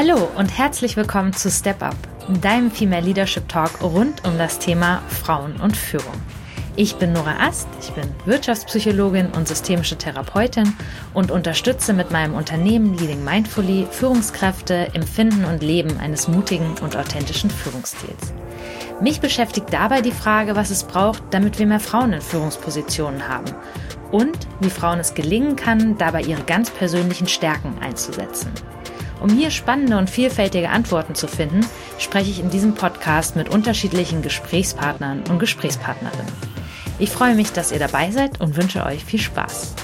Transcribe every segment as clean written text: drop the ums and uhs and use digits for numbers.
Hallo und herzlich willkommen zu Step Up, deinem Female Leadership Talk rund um das Thema Frauen und Führung. Ich bin Nora Ast, ich bin Wirtschaftspsychologin und systemische Therapeutin und unterstütze mit meinem Unternehmen Leading Mindfully Führungskräfte im Finden und Leben eines mutigen und authentischen Führungsstils. Mich beschäftigt dabei die Frage, was es braucht, damit wir mehr Frauen in Führungspositionen haben und wie Frauen es gelingen kann, dabei ihre ganz persönlichen Stärken einzusetzen. Um hier spannende und vielfältige Antworten zu finden, spreche ich in diesem Podcast mit unterschiedlichen Gesprächspartnern und Gesprächspartnerinnen. Ich freue mich, dass ihr dabei seid und wünsche euch viel Spaß.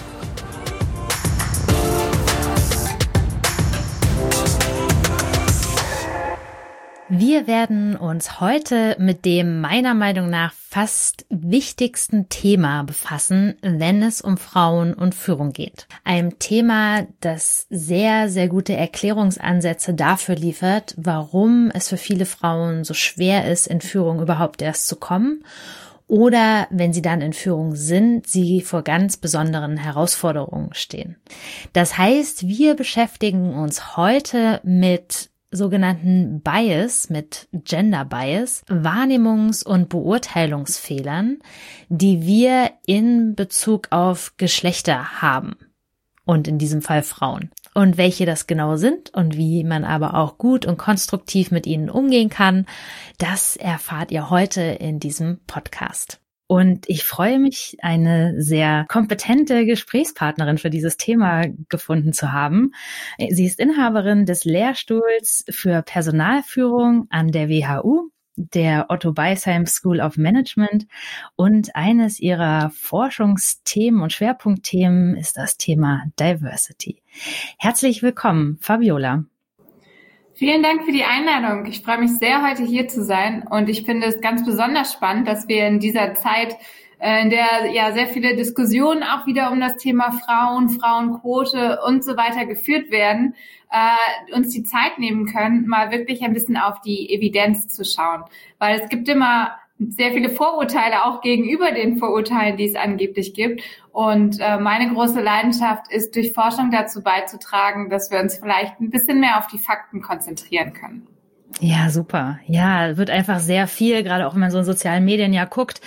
Wir werden uns heute mit dem meiner Meinung nach fast wichtigsten Thema befassen, wenn es um Frauen und Führung geht. Ein Thema, das sehr, sehr gute Erklärungsansätze dafür liefert, warum es für viele Frauen so schwer ist, in Führung überhaupt erst zu kommen oder, wenn sie dann in Führung sind, sie vor ganz besonderen Herausforderungen stehen. Das heißt, wir beschäftigen uns heute mit sogenannten Bias, mit Gender Bias, Wahrnehmungs- und Beurteilungsfehlern, die wir in Bezug auf Geschlechter haben und in diesem Fall Frauen. Und welche das genau sind und wie man aber auch gut und konstruktiv mit ihnen umgehen kann, das erfahrt ihr heute in diesem Podcast. Und ich freue mich, eine sehr kompetente Gesprächspartnerin für dieses Thema gefunden zu haben. Sie ist Inhaberin des Lehrstuhls für Personalführung an der WHU, der Otto Beisheim School of Management, und eines ihrer Forschungsthemen und Schwerpunktthemen ist das Thema Diversity. Herzlich willkommen, Fabiola. Vielen Dank für die Einladung. Ich freue mich sehr, heute hier zu sein, und ich finde es ganz besonders spannend, dass wir in dieser Zeit, in der ja sehr viele Diskussionen auch wieder um das Thema Frauen, Frauenquote und so weiter geführt werden, uns die Zeit nehmen können, mal wirklich ein bisschen auf die Evidenz zu schauen. Weil es gibt immer sehr viele Vorurteile auch gegenüber den Vorurteilen, die es angeblich gibt. Und meine große Leidenschaft ist, durch Forschung dazu beizutragen, dass wir uns vielleicht ein bisschen mehr auf die Fakten konzentrieren können. Ja, super. Ja, wird einfach sehr viel, gerade auch wenn man so in sozialen Medien ja guckt,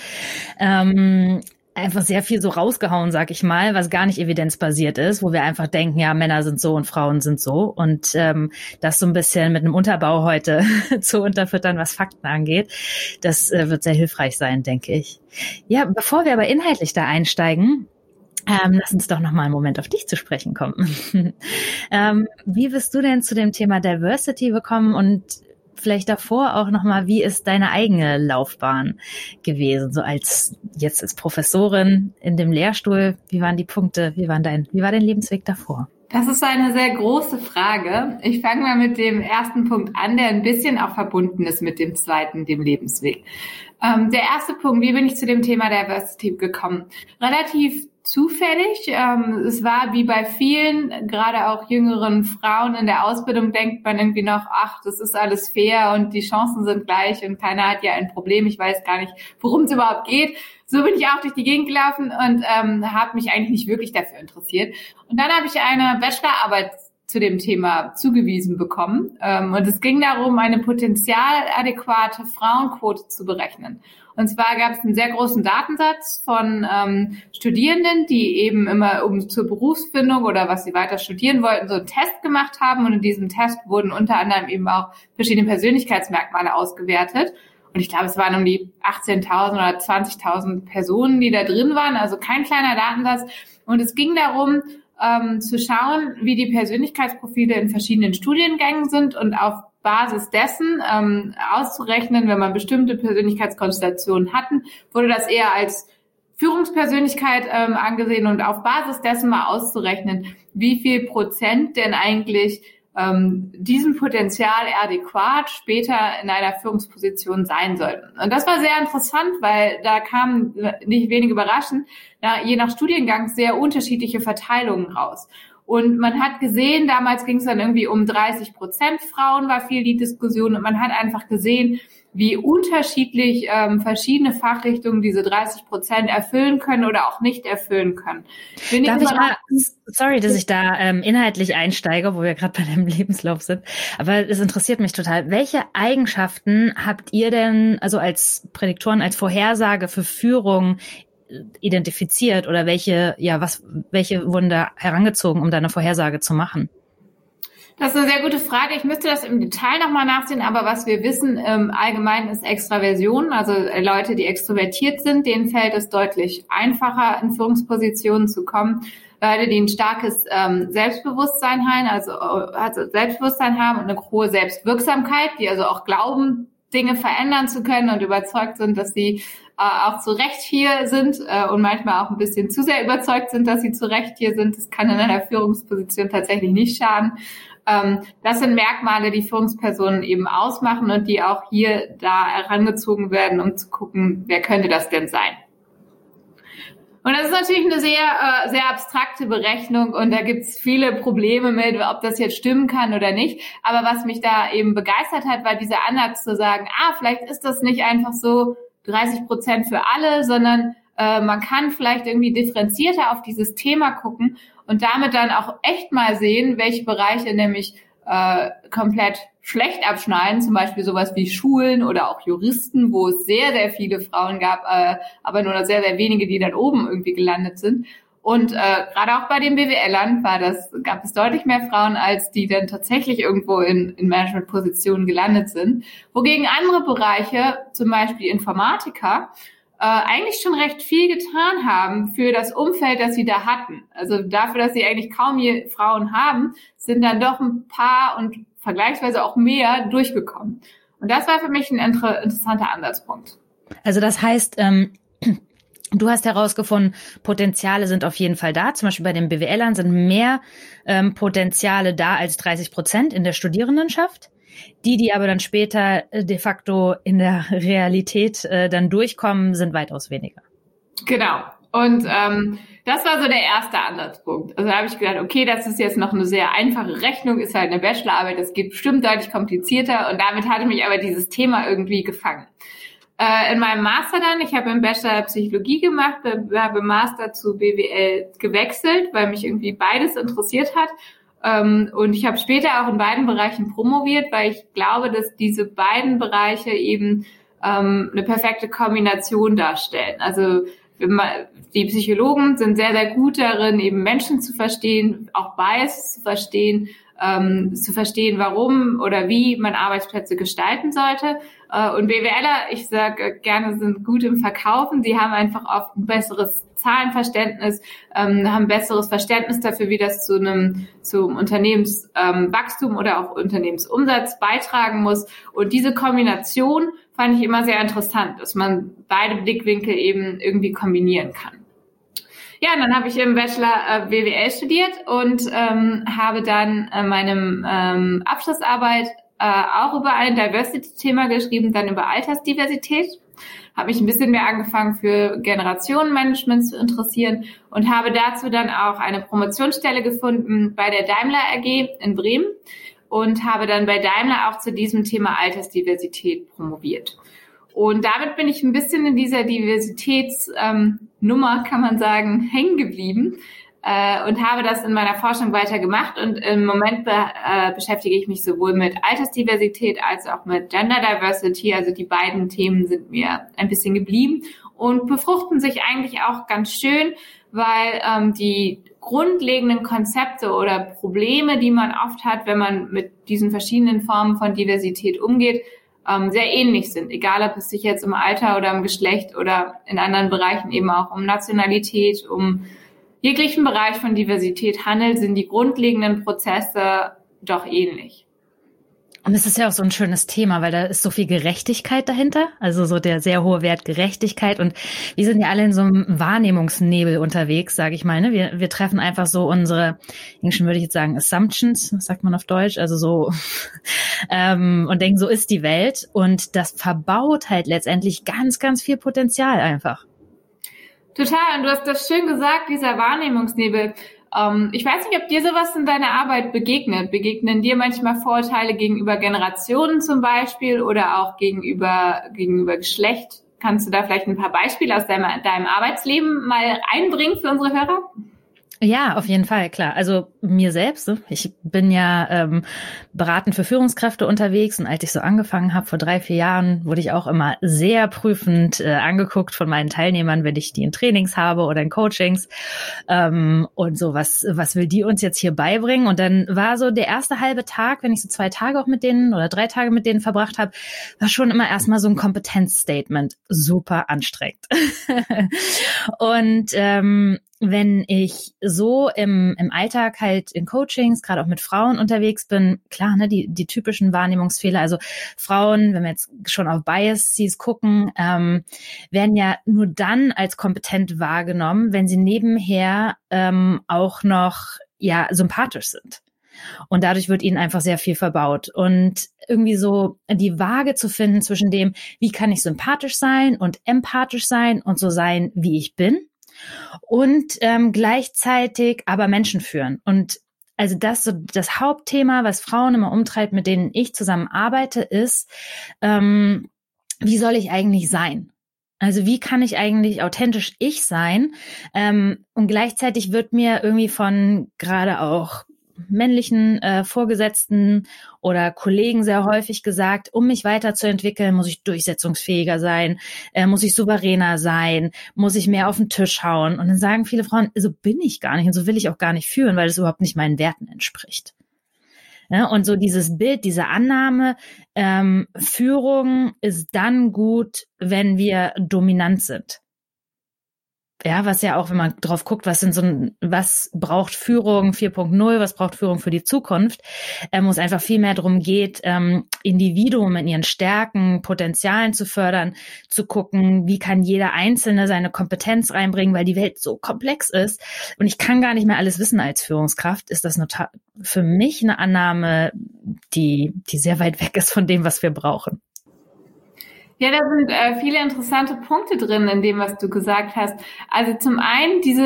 einfach sehr viel so rausgehauen, sag ich mal, was gar nicht evidenzbasiert ist, wo wir einfach denken, ja, Männer sind so und Frauen sind so, und das so ein bisschen mit einem Unterbau heute zu unterfüttern, was Fakten angeht, das wird sehr hilfreich sein, denke ich. Ja, bevor wir aber inhaltlich da einsteigen, lass uns doch noch mal einen Moment auf dich zu sprechen kommen. Wie bist du denn zu dem Thema Diversity gekommen, und vielleicht davor auch nochmal, wie ist deine eigene Laufbahn gewesen, so als Professorin in dem Lehrstuhl? Wie waren die Punkte? Wie war dein Lebensweg davor? Das ist eine sehr große Frage. Ich fange mal mit dem ersten Punkt an, der ein bisschen auch verbunden ist mit dem zweiten, dem Lebensweg. Der erste Punkt, wie bin ich zu dem Thema Diversity gekommen? Relativ zufällig. Es war wie bei vielen, gerade auch jüngeren Frauen in der Ausbildung, denkt man irgendwie noch, ach, das ist alles fair und die Chancen sind gleich und keiner hat ja ein Problem. Ich weiß gar nicht, worum es überhaupt geht. So bin ich auch durch die Gegend gelaufen und habe mich eigentlich nicht wirklich dafür interessiert. Und dann habe ich eine Bachelorarbeit zu dem Thema zugewiesen bekommen. Und es ging darum, eine potenzialadäquate Frauenquote zu berechnen. Und zwar gab es einen sehr großen Datensatz von Studierenden, die eben immer zur Berufsfindung oder was sie weiter studieren wollten, so einen Test gemacht haben. Und in diesem Test wurden unter anderem eben auch verschiedene Persönlichkeitsmerkmale ausgewertet. Und ich glaube, es waren um die 18.000 oder 20.000 Personen, die da drin waren. Also kein kleiner Datensatz. Und es ging darum, zu schauen, wie die Persönlichkeitsprofile in verschiedenen Studiengängen sind und auf Basis dessen auszurechnen, wenn man bestimmte Persönlichkeitskonstellationen hatten, wurde das eher als Führungspersönlichkeit angesehen, und auf Basis dessen mal auszurechnen, wie viel Prozent denn eigentlich diesem Potenzial adäquat später in einer Führungsposition sein sollten. Und das war sehr interessant, weil da kamen, nicht wenig überraschend, je nach Studiengang sehr unterschiedliche Verteilungen raus. Und man hat gesehen, damals ging es dann irgendwie um 30% Frauen, war viel die Diskussion. Und man hat einfach gesehen, wie unterschiedlich verschiedene Fachrichtungen diese 30% erfüllen können oder auch nicht erfüllen können. Sorry, dass ich da inhaltlich einsteige, wo wir gerade bei dem Lebenslauf sind, aber es interessiert mich total. Welche Eigenschaften habt ihr denn also als Prädiktoren, als Vorhersage für Führung identifiziert oder welche wurden da herangezogen, um da eine Vorhersage zu machen? Das ist eine sehr gute Frage. Ich müsste das im Detail nochmal nachsehen, aber was wir wissen allgemein ist Extraversion, also Leute, die extrovertiert sind, denen fällt es deutlich einfacher, in Führungspositionen zu kommen. Leute, die ein starkes Selbstbewusstsein haben, also Selbstbewusstsein haben und eine hohe Selbstwirksamkeit, die also auch glauben, Dinge verändern zu können und überzeugt sind, dass sie auch zu Recht hier sind und manchmal auch ein bisschen zu sehr überzeugt sind, dass sie zu Recht hier sind. Das kann in einer Führungsposition tatsächlich nicht schaden. Das sind Merkmale, die Führungspersonen eben ausmachen und die auch hier da herangezogen werden, um zu gucken, wer könnte das denn sein. Und das ist natürlich eine sehr abstrakte Berechnung und da gibt's viele Probleme mit, ob das jetzt stimmen kann oder nicht. Aber was mich da eben begeistert hat, war dieser Ansatz zu sagen, vielleicht ist das nicht einfach so 30% für alle, sondern man kann vielleicht irgendwie differenzierter auf dieses Thema gucken und damit dann auch echt mal sehen, welche Bereiche nämlich komplett schlecht abschneiden, zum Beispiel sowas wie Schulen oder auch Juristen, wo es sehr, sehr viele Frauen gab, aber nur sehr, sehr wenige, die dann oben irgendwie gelandet sind. Und gerade auch bei den BWLern gab es deutlich mehr Frauen, als die dann tatsächlich irgendwo in Managementpositionen gelandet sind. Wogegen andere Bereiche, zum Beispiel Informatiker, eigentlich schon recht viel getan haben für das Umfeld, das sie da hatten. Also dafür, dass sie eigentlich kaum Frauen haben, sind dann doch ein paar und vergleichsweise auch mehr durchgekommen. Und das war für mich ein interessanter Ansatzpunkt. Also das heißt, du hast herausgefunden, Potenziale sind auf jeden Fall da. Zum Beispiel bei den BWLern sind mehr Potenziale da als 30% in der Studierendenschaft. Die aber dann später de facto in der Realität dann durchkommen, sind weitaus weniger. Genau. Und das war so der erste Ansatzpunkt. Also da habe ich gedacht, okay, das ist jetzt noch eine sehr einfache Rechnung, ist halt eine Bachelorarbeit, das geht bestimmt deutlich komplizierter. Und damit hatte mich aber dieses Thema irgendwie gefangen. In meinem Master dann, ich habe im Bachelor Psychologie gemacht, habe im Master zu BWL gewechselt, weil mich irgendwie beides interessiert hat. Und ich habe später auch in beiden Bereichen promoviert, weil ich glaube, dass diese beiden Bereiche eben eine perfekte Kombination darstellen. Also die Psychologen sind sehr, sehr gut darin, eben Menschen zu verstehen, auch Bias zu verstehen, warum oder wie man Arbeitsplätze gestalten sollte. Und BWLer, ich sage gerne, sind gut im Verkaufen. Sie haben einfach oft ein besseres Zahlenverständnis, haben ein besseres Verständnis dafür, wie das zum Unternehmenswachstum oder auch Unternehmensumsatz beitragen muss. Und diese Kombination fand ich immer sehr interessant, dass man beide Blickwinkel eben irgendwie kombinieren kann. Ja, und dann habe ich im Bachelor BWL studiert und habe dann meine Abschlussarbeit auch über ein Diversity-Thema geschrieben, dann über Altersdiversität. Habe mich ein bisschen mehr angefangen für Generationenmanagement zu interessieren und habe dazu dann auch eine Promotionsstelle gefunden bei der Daimler AG in Bremen und habe dann bei Daimler auch zu diesem Thema Altersdiversität promoviert. Und damit bin ich ein bisschen in dieser Diversitätsnummer, kann man sagen, hängen geblieben und habe das in meiner Forschung weiter gemacht. Und im Moment beschäftige ich mich sowohl mit Altersdiversität als auch mit Gender Diversity. Also die beiden Themen sind mir ein bisschen geblieben und befruchten sich eigentlich auch ganz schön, weil die grundlegenden Konzepte oder Probleme, die man oft hat, wenn man mit diesen verschiedenen Formen von Diversität umgeht, sehr ähnlich sind. Egal, ob es sich jetzt um Alter oder um Geschlecht oder in anderen Bereichen eben auch um Nationalität, um jeglichen Bereich von Diversität handelt, sind die grundlegenden Prozesse doch ähnlich. Und es ist ja auch so ein schönes Thema, weil da ist so viel Gerechtigkeit dahinter, also so der sehr hohe Wert Gerechtigkeit. Und wir sind ja alle in so einem Wahrnehmungsnebel unterwegs, sage ich mal. Ne? Wir treffen einfach so unsere, Englischen würde ich jetzt sagen, Assumptions, was sagt man auf Deutsch, also so und denken, so ist die Welt. Und das verbaut halt letztendlich ganz, ganz viel Potenzial einfach. Total, und du hast das schön gesagt, dieser Wahrnehmungsnebel. Ich weiß nicht, ob dir sowas in deiner Arbeit begegnet. Begegnen dir manchmal Vorurteile gegenüber Generationen zum Beispiel oder auch gegenüber Geschlecht? Kannst du da vielleicht ein paar Beispiele aus deinem Arbeitsleben mal einbringen für unsere Hörer? Ja, auf jeden Fall, klar. Also mir selbst, ich bin ja beratend für Führungskräfte unterwegs und als ich so angefangen habe vor 3-4 Jahren, wurde ich auch immer sehr prüfend angeguckt von meinen Teilnehmern, wenn ich die in Trainings habe oder in Coachings und so, was will die uns jetzt hier beibringen? Und dann war so der erste halbe Tag, wenn ich so 2 Tage auch mit denen oder 3 Tage mit denen verbracht habe, war schon immer erstmal so ein Kompetenzstatement, super anstrengend. Und wenn ich so im Alltag halt in Coachings, gerade auch mit Frauen unterwegs bin, klar, ne, die typischen Wahrnehmungsfehler, also Frauen, wenn wir jetzt schon auf Biases gucken, werden ja nur dann als kompetent wahrgenommen, wenn sie nebenher auch noch ja sympathisch sind. Und dadurch wird ihnen einfach sehr viel verbaut. Und irgendwie so die Waage zu finden zwischen dem, wie kann ich sympathisch sein und empathisch sein und so sein, wie ich bin, und gleichzeitig aber Menschen führen. Und also das Hauptthema, was Frauen immer umtreibt, mit denen ich zusammen arbeite, ist, wie soll ich eigentlich sein? Also wie kann ich eigentlich authentisch ich sein? Und gleichzeitig wird mir irgendwie von gerade auch männlichen Vorgesetzten oder Kollegen sehr häufig gesagt, um mich weiterzuentwickeln, muss ich durchsetzungsfähiger sein, muss ich souveräner sein, muss ich mehr auf den Tisch hauen. Und dann sagen viele Frauen, so bin ich gar nicht und so will ich auch gar nicht führen, weil das überhaupt nicht meinen Werten entspricht. Ja, und so dieses Bild, diese Annahme, Führung ist dann gut, wenn wir dominant sind. Ja, was ja auch, wenn man drauf guckt, was braucht Führung 4.0, was braucht Führung für die Zukunft, wo es einfach viel mehr darum geht, Individuen in ihren Stärken, Potenzialen zu fördern, zu gucken, wie kann jeder Einzelne seine Kompetenz reinbringen, weil die Welt so komplex ist und ich kann gar nicht mehr alles wissen als Führungskraft, ist das für mich eine Annahme, die sehr weit weg ist von dem, was wir brauchen. Ja, da sind viele interessante Punkte drin in dem, was du gesagt hast. Also zum einen diese,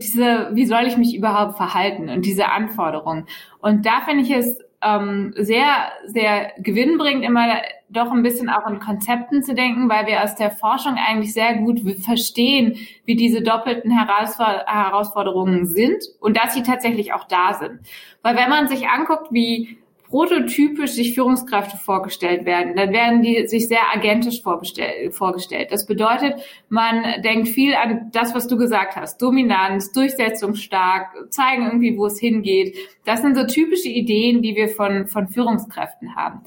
wie soll ich mich überhaupt verhalten und diese Anforderungen. Und da finde ich es sehr, sehr gewinnbringend, immer doch ein bisschen auch in Konzepten zu denken, weil wir aus der Forschung eigentlich sehr gut verstehen, wie diese doppelten Herausforderungen sind und dass sie tatsächlich auch da sind. Weil wenn man sich anguckt, wie prototypisch sich Führungskräfte vorgestellt werden, dann werden die sich sehr agentisch vorgestellt. Das bedeutet, man denkt viel an das, was du gesagt hast. Dominanz, durchsetzungsstark, zeigen irgendwie, wo es hingeht. Das sind so typische Ideen, die wir von Führungskräften haben.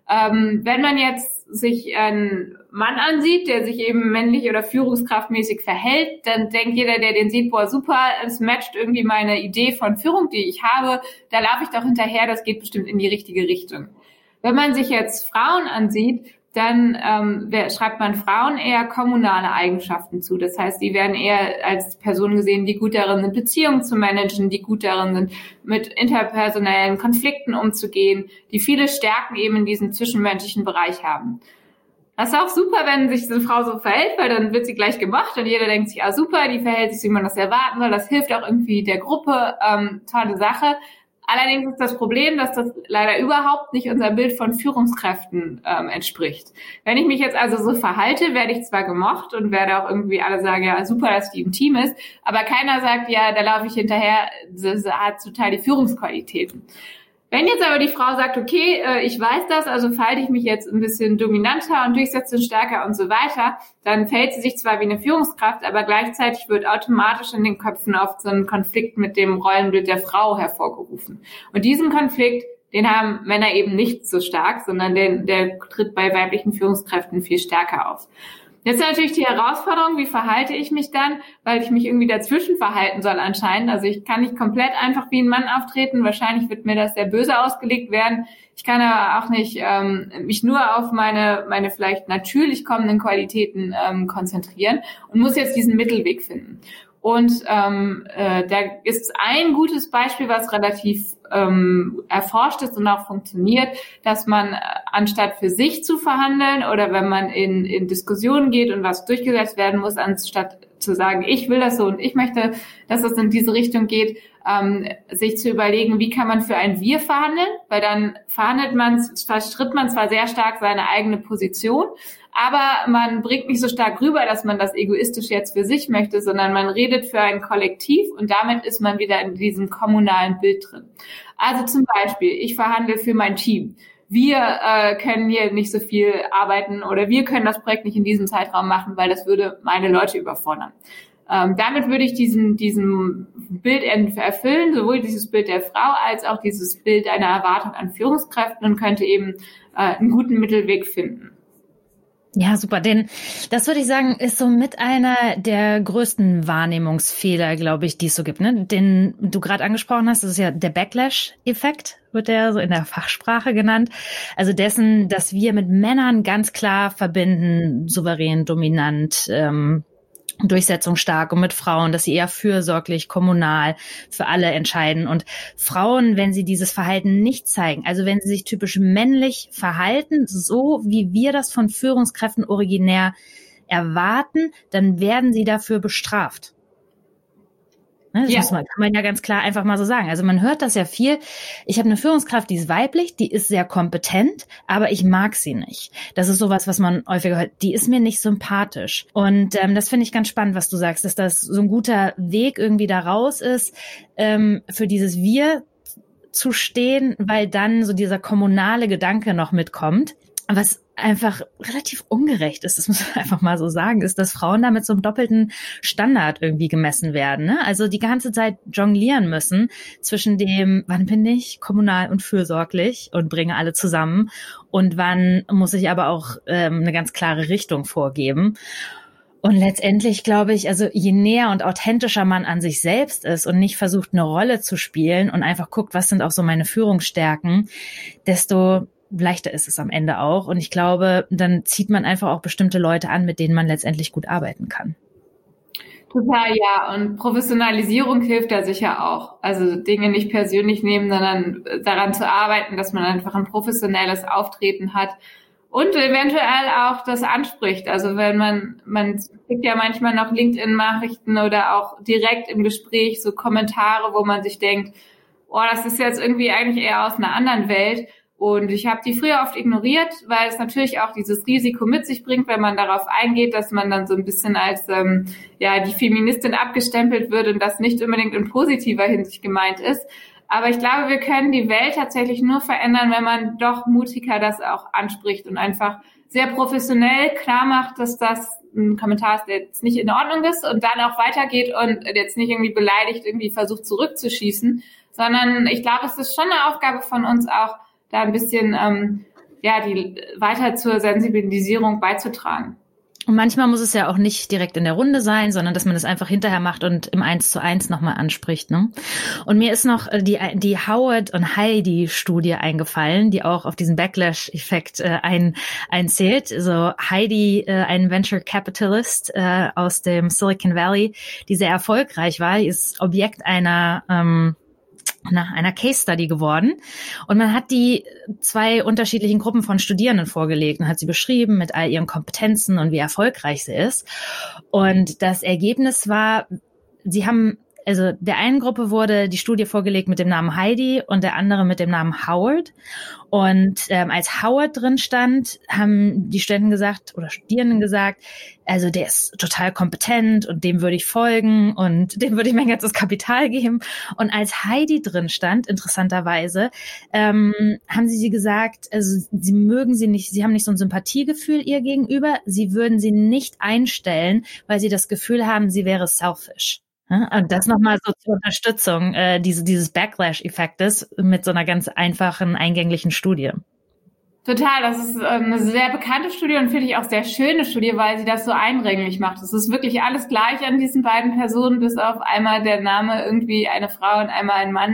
Wenn man jetzt sich einen Mann ansieht, der sich eben männlich oder führungskraftmäßig verhält, dann denkt jeder, der den sieht, boah, super, es matcht irgendwie meine Idee von Führung, die ich habe, da laufe ich doch hinterher, das geht bestimmt in die richtige Richtung. Wenn man sich jetzt Frauen ansieht, dann schreibt man Frauen eher kommunale Eigenschaften zu. Das heißt, die werden eher als Personen gesehen, die gut darin sind, Beziehungen zu managen, die gut darin sind, mit interpersonellen Konflikten umzugehen, die viele Stärken eben in diesem zwischenmenschlichen Bereich haben. Das ist auch super, wenn sich so eine Frau so verhält, weil dann wird sie gleich gemacht und jeder denkt sich, ah super, die verhält sich, wie man das erwarten soll. Das hilft auch irgendwie der Gruppe, tolle Sache. Allerdings ist das Problem, dass das leider überhaupt nicht unserem Bild von Führungskräften entspricht. Wenn ich mich jetzt also so verhalte, werde ich zwar gemocht und werde auch irgendwie alle sagen, ja super, dass die im Team ist, aber keiner sagt, ja, da laufe ich hinterher, das hat total die Führungsqualitäten. Wenn jetzt aber die Frau sagt, okay, ich weiß das, also verhalte ich mich jetzt ein bisschen dominanter und durchsetzungsstärker und so weiter, dann verhält sie sich zwar wie eine Führungskraft, aber gleichzeitig wird automatisch in den Köpfen oft so ein Konflikt mit dem Rollenbild der Frau hervorgerufen. Und diesen Konflikt, den haben Männer eben nicht so stark, sondern der tritt bei weiblichen Führungskräften viel stärker auf. Jetzt ist natürlich die Herausforderung, wie verhalte ich mich dann, weil ich mich irgendwie dazwischen verhalten soll anscheinend. Also ich kann nicht komplett einfach wie ein Mann auftreten. Wahrscheinlich wird mir das sehr böse ausgelegt werden. Ich kann aber auch nicht mich nur auf meine vielleicht natürlich kommenden Qualitäten konzentrieren und muss jetzt diesen Mittelweg finden. Und da ist ein gutes Beispiel, was relativ erforscht ist und auch funktioniert, dass man anstatt für sich zu verhandeln oder wenn man in Diskussionen geht und was durchgesetzt werden muss, anstatt zu sagen, ich will das so und ich möchte, dass es in diese Richtung geht, sich zu überlegen, wie kann man für ein Wir verhandeln, weil dann verstritt man zwar sehr stark seine eigene Position, aber man bringt nicht so stark rüber, dass man das egoistisch jetzt für sich möchte, sondern man redet für ein Kollektiv und damit ist man wieder in diesem kommunalen Bild drin. Also zum Beispiel, ich verhandle für mein Team. Wir können hier nicht so viel arbeiten oder wir können das Projekt nicht in diesem Zeitraum machen, weil das würde meine Leute überfordern. Damit würde ich diesem Bild erfüllen, sowohl dieses Bild der Frau als auch dieses Bild einer Erwartung an Führungskräften und könnte eben einen guten Mittelweg finden. Ja, super. Das würde ich sagen, ist so mit einer der größten Wahrnehmungsfehler, glaube ich, die es so gibt, ne? Den du gerade angesprochen hast, das ist ja der Backlash-Effekt, wird der so in der Fachsprache genannt. Also dessen, dass wir mit Männern ganz klar verbinden, souverän, dominant, durchsetzungsstark und mit Frauen, dass sie eher fürsorglich, kommunal für alle entscheiden. Und Frauen, wenn sie dieses Verhalten nicht zeigen, also wenn sie sich typisch männlich verhalten, so wie wir das von Führungskräften originär erwarten, dann werden sie dafür bestraft. Das kann man ja ganz klar einfach mal so sagen. Also man hört das ja viel. Ich habe eine Führungskraft, die ist weiblich, die ist sehr kompetent, aber ich mag sie nicht. Das ist sowas, was man häufiger hört. Die ist mir nicht sympathisch. Und das finde ich ganz spannend, was du sagst, dass das so ein guter Weg irgendwie da raus ist, für dieses Wir zu stehen, weil dann so dieser kommunale Gedanke noch mitkommt. Was einfach relativ ungerecht ist, das muss man einfach mal so sagen, ist, dass Frauen da mit so einem doppelten Standard irgendwie gemessen werden, ne? Also die ganze Zeit jonglieren müssen zwischen dem, wann bin ich kommunal und fürsorglich und bringe alle zusammen und wann muss ich aber auch eine ganz klare Richtung vorgeben. Und letztendlich glaube ich, also je näher und authentischer man an sich selbst ist und nicht versucht, eine Rolle zu spielen und einfach guckt, was sind auch so meine Führungsstärken, desto leichter ist es am Ende auch. Und ich glaube, dann zieht man einfach auch bestimmte Leute an, mit denen man letztendlich gut arbeiten kann. Total, ja. Und Professionalisierung hilft da sicher auch. Also Dinge nicht persönlich nehmen, sondern daran zu arbeiten, dass man einfach ein professionelles Auftreten hat und eventuell auch das anspricht. Also wenn man kriegt ja manchmal noch LinkedIn-Nachrichten oder auch direkt im Gespräch so Kommentare, wo man sich denkt, oh, das ist jetzt irgendwie eigentlich eher aus einer anderen Welt. Und ich habe die früher oft ignoriert, weil es natürlich auch dieses Risiko mit sich bringt, wenn man darauf eingeht, dass man dann so ein bisschen als die Feministin abgestempelt wird und das nicht unbedingt in positiver Hinsicht gemeint ist. Aber ich glaube, wir können die Welt tatsächlich nur verändern, wenn man doch mutiger das auch anspricht und einfach sehr professionell klar macht, dass das ein Kommentar ist, der jetzt nicht in Ordnung ist und dann auch weitergeht und jetzt nicht irgendwie beleidigt irgendwie versucht zurückzuschießen, sondern ich glaube, es ist schon eine Aufgabe von uns auch, da ein bisschen die weiter zur Sensibilisierung beizutragen. Und manchmal muss es ja auch nicht direkt in der Runde sein, sondern dass man das einfach hinterher macht und im 1:1 nochmal anspricht, ne? Und mir ist noch die Howard und Heidi Studie eingefallen, die auch auf diesen Backlash-Effekt einzählt. So Heidi, ein Venture Capitalist aus dem Silicon Valley, die sehr erfolgreich war, die ist Objekt einer Case Study geworden. Und man hat die 2 unterschiedlichen Gruppen von Studierenden vorgelegt und hat sie beschrieben mit all ihren Kompetenzen und wie erfolgreich sie ist. Und das Ergebnis war, also der einen Gruppe wurde die Studie vorgelegt mit dem Namen Heidi und der andere mit dem Namen Howard. Und als Howard drin stand, haben die Studenten gesagt oder Studierenden gesagt, also der ist total kompetent und dem würde ich folgen und dem würde ich mein ganzes Kapital geben. Und als Heidi drin stand, interessanterweise, haben sie gesagt, also sie mögen sie nicht, sie haben nicht so ein Sympathiegefühl ihr gegenüber, sie würden sie nicht einstellen, weil sie das Gefühl haben, sie wäre selfish. Und das nochmal so zur Unterstützung dieses Backlash-Effektes mit so einer ganz einfachen, eingänglichen Studie. Total, das ist eine sehr bekannte Studie und finde ich auch sehr schöne Studie, weil sie das so eindringlich macht. Es ist wirklich alles gleich an diesen beiden Personen, bis auf einmal der Name irgendwie eine Frau und einmal ein Mann und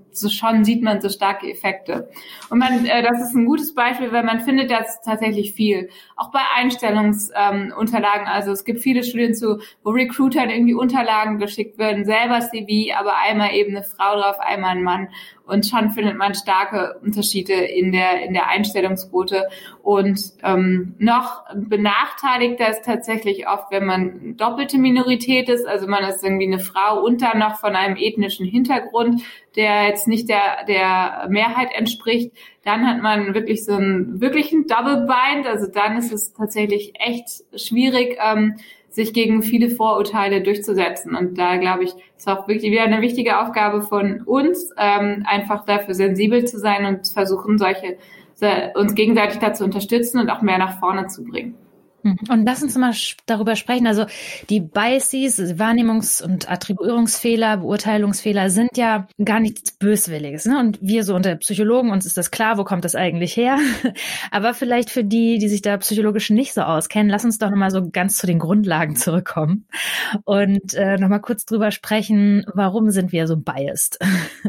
so schon sieht man so starke Effekte. Und das ist ein gutes Beispiel, weil man findet das tatsächlich viel. Auch bei Einstellungsunterlagen. Also es gibt viele Studien wo Recruitern irgendwie Unterlagen geschickt werden, selber CV, aber einmal eben eine Frau drauf, einmal ein Mann. Und schon findet man starke Unterschiede in der Einstellungsquote. Und noch benachteiligter ist tatsächlich oft, wenn man doppelte Minorität ist, also man ist irgendwie eine Frau und dann noch von einem ethnischen Hintergrund, der jetzt nicht der Mehrheit entspricht, dann hat man wirklich so einen wirklichen Double Bind. Also dann ist es tatsächlich echt schwierig, sich gegen viele Vorurteile durchzusetzen. Und da, glaube ich, ist auch wirklich wieder eine wichtige Aufgabe von uns, einfach dafür sensibel zu sein und versuchen, uns gegenseitig dazu unterstützen und auch mehr nach vorne zu bringen. Und lass uns mal darüber sprechen. Also die Biases, Wahrnehmungs- und Attribuierungsfehler, Beurteilungsfehler sind ja gar nichts Böswilliges. Ne? Und wir so unter Psychologen, uns ist das klar, wo kommt das eigentlich her? Aber vielleicht für die sich da psychologisch nicht so auskennen, lass uns doch nochmal so ganz zu den Grundlagen zurückkommen und nochmal kurz drüber sprechen, warum sind wir so biased?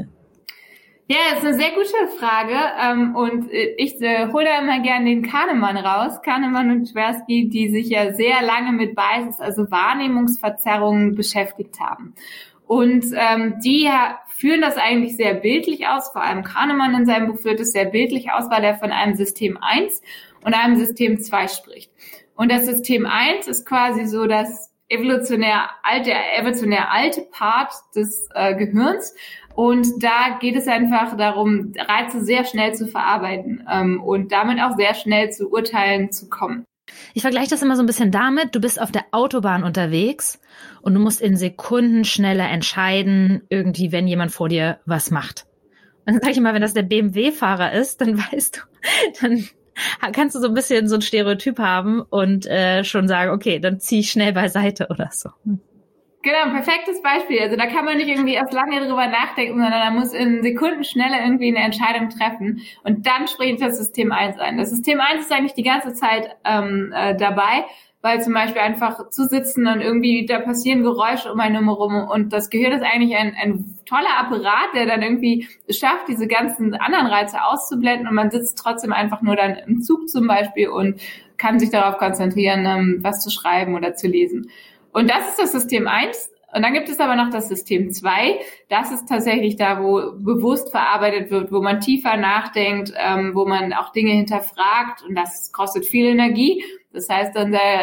Ja, das ist eine sehr gute Frage und ich hole da immer gerne den Kahnemann raus, Kahnemann und Tversky, die sich ja sehr lange mit Biases, also Wahrnehmungsverzerrungen beschäftigt haben. Und die führen das eigentlich sehr bildlich aus, vor allem Kahnemann in seinem Buch führt es sehr bildlich aus, weil er von einem System 1 und einem System 2 spricht. Und das System 1 ist quasi so das evolutionär alte Part des Gehirns. Und da geht es einfach darum, Reize sehr schnell zu verarbeiten und damit auch sehr schnell zu Urteilen zu kommen. Ich vergleiche das immer so ein bisschen damit, du bist auf der Autobahn unterwegs und du musst in Sekunden schneller entscheiden, irgendwie, wenn jemand vor dir was macht. Und dann sage ich immer, wenn das der BMW-Fahrer ist, dann weißt du, dann kannst du so ein bisschen so ein Stereotyp haben und schon sagen, okay, dann zieh ich schnell beiseite oder so. Genau, perfektes Beispiel. Also da kann man nicht irgendwie erst lange drüber nachdenken, sondern da muss in Sekunden schneller irgendwie eine Entscheidung treffen und dann springt das System 1 ein. Das System 1 ist eigentlich die ganze Zeit dabei, weil zum Beispiel einfach zu sitzen und irgendwie da passieren Geräusche um einen herum und das Gehirn ist eigentlich ein toller Apparat, der dann irgendwie es schafft, diese ganzen anderen Reize auszublenden und man sitzt trotzdem einfach nur dann im Zug zum Beispiel und kann sich darauf konzentrieren, was zu schreiben oder zu lesen. Und das ist das System 1. Und dann gibt es aber noch das System 2. Das ist tatsächlich da, wo bewusst verarbeitet wird, wo man tiefer nachdenkt, wo man auch Dinge hinterfragt. Und das kostet viel Energie. Das heißt,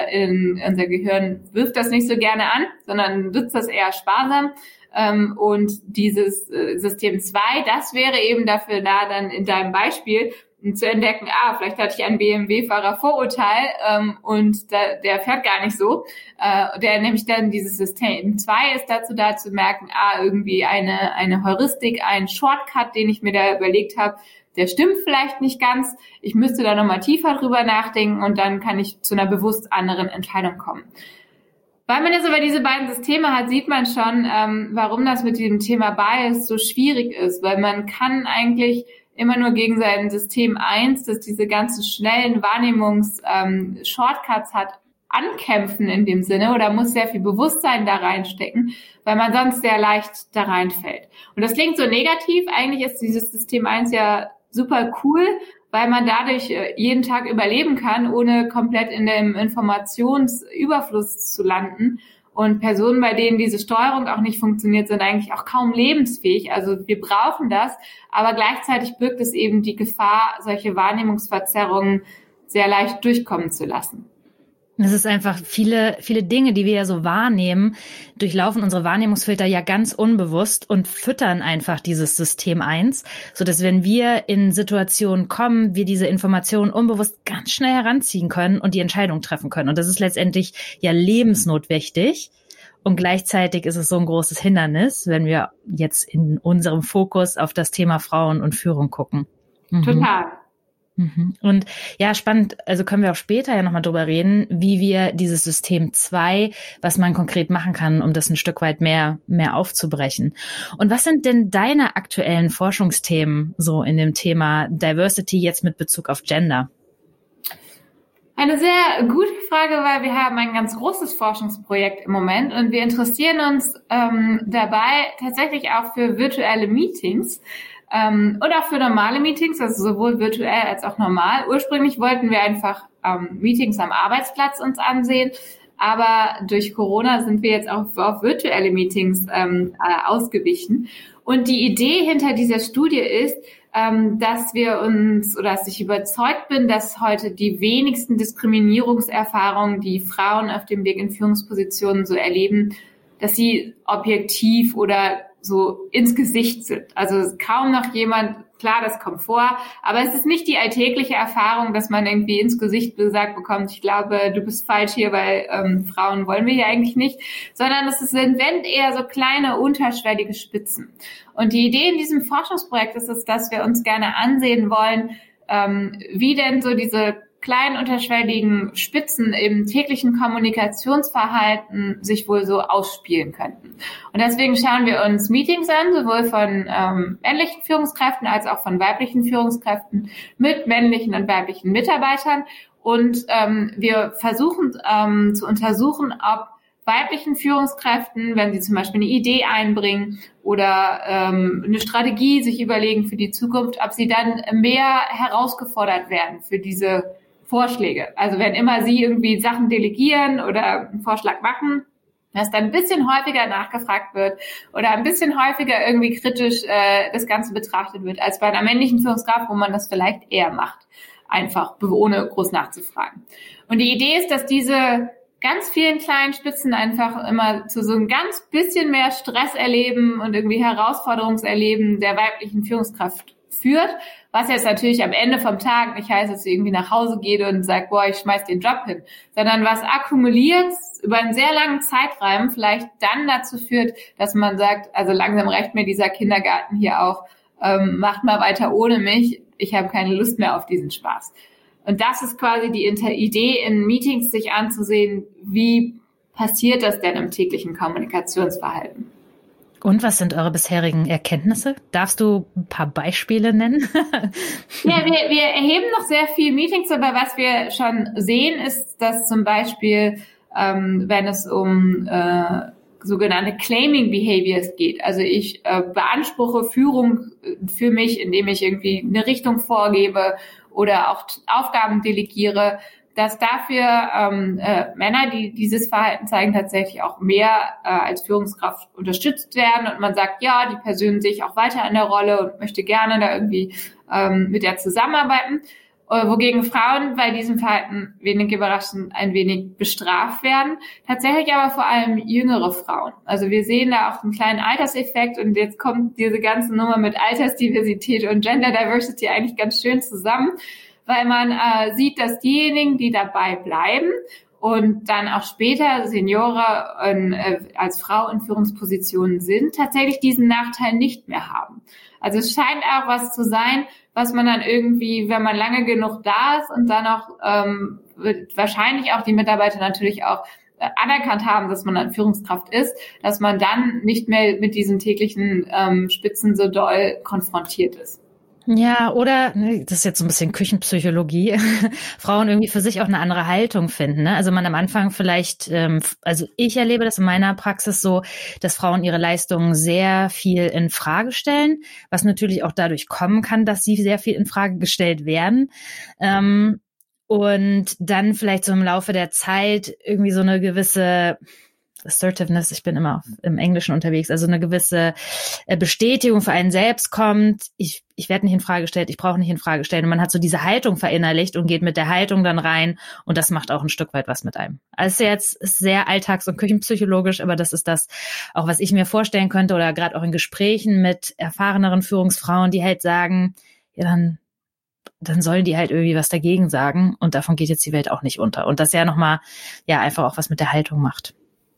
unser Gehirn wirft das nicht so gerne an, sondern nutzt das eher sparsam. Und dieses System 2, das wäre eben dafür da, dann in deinem Beispiel zu entdecken, vielleicht hatte ich einen BMW-Fahrer Vorurteil und der fährt gar nicht so. Der nämlich dann dieses System 2 ist dazu da zu merken, irgendwie eine Heuristik, ein Shortcut, den ich mir da überlegt habe, der stimmt vielleicht nicht ganz. Ich müsste da nochmal tiefer drüber nachdenken und dann kann ich zu einer bewusst anderen Entscheidung kommen. Weil man jetzt aber diese beiden Systeme hat, sieht man schon, warum das mit diesem Thema Bias so schwierig ist, weil man kann eigentlich immer nur gegen sein System 1, das diese ganzen schnellen Wahrnehmungs-Shortcuts hat, ankämpfen in dem Sinne oder muss sehr viel Bewusstsein da reinstecken, weil man sonst sehr leicht da reinfällt. Und das klingt so negativ. Eigentlich ist dieses System 1 ja super cool, weil man dadurch jeden Tag überleben kann, ohne komplett in dem Informationsüberfluss zu landen. Und Personen, bei denen diese Steuerung auch nicht funktioniert, sind eigentlich auch kaum lebensfähig. Also wir brauchen das, aber gleichzeitig birgt es eben die Gefahr, solche Wahrnehmungsverzerrungen sehr leicht durchkommen zu lassen. Es ist einfach viele Dinge, die wir ja so wahrnehmen, durchlaufen unsere Wahrnehmungsfilter ja ganz unbewusst und füttern einfach dieses System 1, so dass wenn wir in Situationen kommen, wir diese Informationen unbewusst ganz schnell heranziehen können und die Entscheidung treffen können. Und das ist letztendlich ja lebensnotwendig. Und gleichzeitig ist es so ein großes Hindernis, wenn wir jetzt in unserem Fokus auf das Thema Frauen und Führung gucken. Total. Und ja, spannend, also können wir auch später ja nochmal drüber reden, wie wir dieses System 2, was man konkret machen kann, um das ein Stück weit mehr aufzubrechen. Und was sind denn deine aktuellen Forschungsthemen so in dem Thema Diversity jetzt mit Bezug auf Gender? Eine sehr gute Frage, weil wir haben ein ganz großes Forschungsprojekt im Moment und wir interessieren uns dabei tatsächlich auch für virtuelle Meetings und auch für normale Meetings, also sowohl virtuell als auch normal. Ursprünglich wollten wir einfach Meetings am Arbeitsplatz uns ansehen, aber durch Corona sind wir jetzt auch auf virtuelle Meetings ausgewichen. Und die Idee hinter dieser Studie ist, dass wir uns oder dass ich überzeugt bin, dass heute die wenigsten Diskriminierungserfahrungen, die Frauen auf dem Weg in Führungspositionen so erleben, dass sie objektiv oder so ins Gesicht sind. Also kaum noch jemand, klar, das kommt vor, aber es ist nicht die alltägliche Erfahrung, dass man irgendwie ins Gesicht gesagt bekommt, ich glaube, du bist falsch hier, weil Frauen wollen wir hier eigentlich nicht, sondern es sind wenn eher so kleine, unterschwellige Spitzen. Und die Idee in diesem Forschungsprojekt ist es, dass wir uns gerne ansehen wollen, wie denn so diese kleinen unterschwelligen Spitzen im täglichen Kommunikationsverhalten sich wohl so ausspielen könnten. Und deswegen schauen wir uns Meetings an, sowohl von männlichen Führungskräften als auch von weiblichen Führungskräften mit männlichen und weiblichen Mitarbeitern. Und wir versuchen zu untersuchen, ob weiblichen Führungskräften, wenn sie zum Beispiel eine Idee einbringen oder eine Strategie sich überlegen für die Zukunft, ob sie dann mehr herausgefordert werden für diese Vorschläge. Also wenn immer sie irgendwie Sachen delegieren oder einen Vorschlag machen, dass dann ein bisschen häufiger nachgefragt wird oder ein bisschen häufiger irgendwie kritisch das Ganze betrachtet wird, als bei einer männlichen Führungskraft, wo man das vielleicht eher macht, einfach ohne groß nachzufragen. Und die Idee ist, dass diese ganz vielen kleinen Spitzen einfach immer zu so ein ganz bisschen mehr Stress erleben und irgendwie Herausforderungserleben der weiblichen Führungskraft führt, was jetzt natürlich am Ende vom Tag nicht heißt, dass sie irgendwie nach Hause geht und sagt, boah, ich schmeiß den Job hin, sondern was akkumuliert über einen sehr langen Zeitraum vielleicht dann dazu führt, dass man sagt, also langsam reicht mir dieser Kindergarten hier auch, macht mal weiter ohne mich, ich habe keine Lust mehr auf diesen Spaß. Und das ist quasi die Idee, in Meetings sich anzusehen, wie passiert das denn im täglichen Kommunikationsverhalten. Und was sind eure bisherigen Erkenntnisse? Darfst du ein paar Beispiele nennen? Ja, wir erheben noch sehr viel Meetings, aber was wir schon sehen, ist, dass zum Beispiel, wenn es um sogenannte Claiming Behaviors geht, also ich beanspruche Führung für mich, indem ich irgendwie eine Richtung vorgebe oder auch Aufgaben delegiere, dass dafür Männer, die dieses Verhalten zeigen, tatsächlich auch mehr als Führungskraft unterstützt werden und man sagt, ja, die Person sehe ich auch weiter in der Rolle und möchte gerne da irgendwie mit der zusammenarbeiten. Wogegen Frauen bei diesem Verhalten wenig überraschend ein wenig bestraft werden. Tatsächlich aber vor allem jüngere Frauen. Also wir sehen da auch einen kleinen Alterseffekt und jetzt kommt diese ganze Nummer mit Altersdiversität und Gender Diversity eigentlich ganz schön zusammen, weil man sieht, dass diejenigen, die dabei bleiben und dann auch später Senioren als Frau in Führungspositionen sind, tatsächlich diesen Nachteil nicht mehr haben. Also es scheint auch was zu sein, was man dann irgendwie, wenn man lange genug da ist und dann auch wird wahrscheinlich auch die Mitarbeiter natürlich auch anerkannt haben, dass man dann Führungskraft ist, dass man dann nicht mehr mit diesen täglichen Spitzen so doll konfrontiert ist. Ja, oder, das ist jetzt so ein bisschen Küchenpsychologie, Frauen irgendwie für sich auch eine andere Haltung finden, ne? Also man am Anfang vielleicht, also ich erlebe das in meiner Praxis so, dass Frauen ihre Leistungen sehr viel in Frage stellen, was natürlich auch dadurch kommen kann, dass sie sehr viel in Frage gestellt werden. Und dann vielleicht so im Laufe der Zeit irgendwie so eine gewisse Assertiveness, ich bin immer im Englischen unterwegs, also eine gewisse Bestätigung für einen selbst kommt, ich werde nicht in Frage gestellt, ich brauche nicht in Frage stellen. Und man hat so diese Haltung verinnerlicht und geht mit der Haltung dann rein und das macht auch ein Stück weit was mit einem. Also jetzt ist sehr alltags- und küchenpsychologisch, aber das ist das auch, was ich mir vorstellen könnte oder gerade auch in Gesprächen mit erfahreneren Führungsfrauen, die halt sagen, ja dann sollen die halt irgendwie was dagegen sagen und davon geht jetzt die Welt auch nicht unter. Und das ja nochmal, ja, einfach auch was mit der Haltung macht.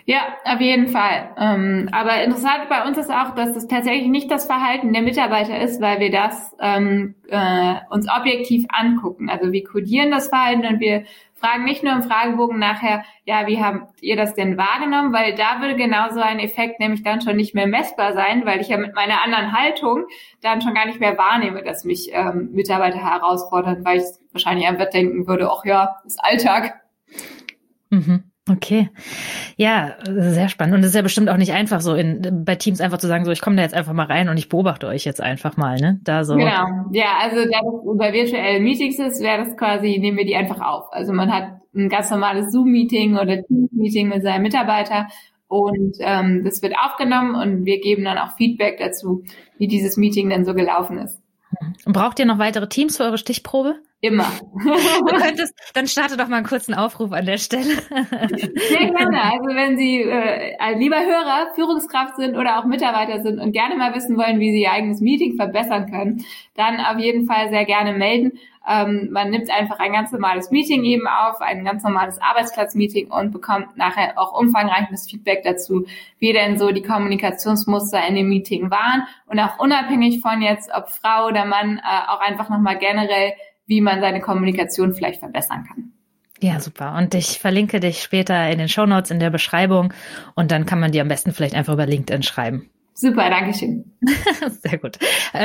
Ja, auf jeden Fall. Aber interessant bei uns ist auch, dass das tatsächlich nicht das Verhalten der Mitarbeiter ist, weil wir das uns objektiv angucken. Also wir kodieren das Verhalten und wir fragen nicht nur im Fragebogen nachher, ja, wie habt ihr das denn wahrgenommen? Weil da würde genauso ein Effekt nämlich dann schon nicht mehr messbar sein, weil ich ja mit meiner anderen Haltung dann schon gar nicht mehr wahrnehme, dass mich Mitarbeiter herausfordern, weil ich wahrscheinlich einfach denken würde, ach ja, ist Alltag. Mhm. Okay. Ja, sehr spannend. Und es ist ja bestimmt auch nicht einfach so bei Teams einfach zu sagen, so ich komme da jetzt einfach mal rein und ich beobachte euch jetzt einfach mal, ne? Da so. Genau. Ja, also da das bei virtuellen Meetings ist, wäre das quasi, nehmen wir die einfach auf. Also man hat ein ganz normales Zoom-Meeting oder Teams-Meeting mit seinem Mitarbeiter und das wird aufgenommen und wir geben dann auch Feedback dazu, wie dieses Meeting denn so gelaufen ist. Und braucht ihr noch weitere Teams für eure Stichprobe? Immer. Dann starte doch mal einen kurzen Aufruf an der Stelle. Sehr gerne. Also wenn Sie lieber Hörer, Führungskraft sind oder auch Mitarbeiter sind und gerne mal wissen wollen, wie Sie Ihr eigenes Meeting verbessern können, dann auf jeden Fall sehr gerne melden. Man nimmt einfach ein ganz normales Meeting eben auf, ein ganz normales Arbeitsplatzmeeting und bekommt nachher auch umfangreiches Feedback dazu, wie denn so die Kommunikationsmuster in dem Meeting waren und auch unabhängig von jetzt, ob Frau oder Mann, auch einfach nochmal generell, wie man seine Kommunikation vielleicht verbessern kann. Ja, super. Und ich verlinke dich später in den Shownotes in der Beschreibung und dann kann man dir am besten vielleicht einfach über LinkedIn schreiben. Super, danke schön. Sehr gut.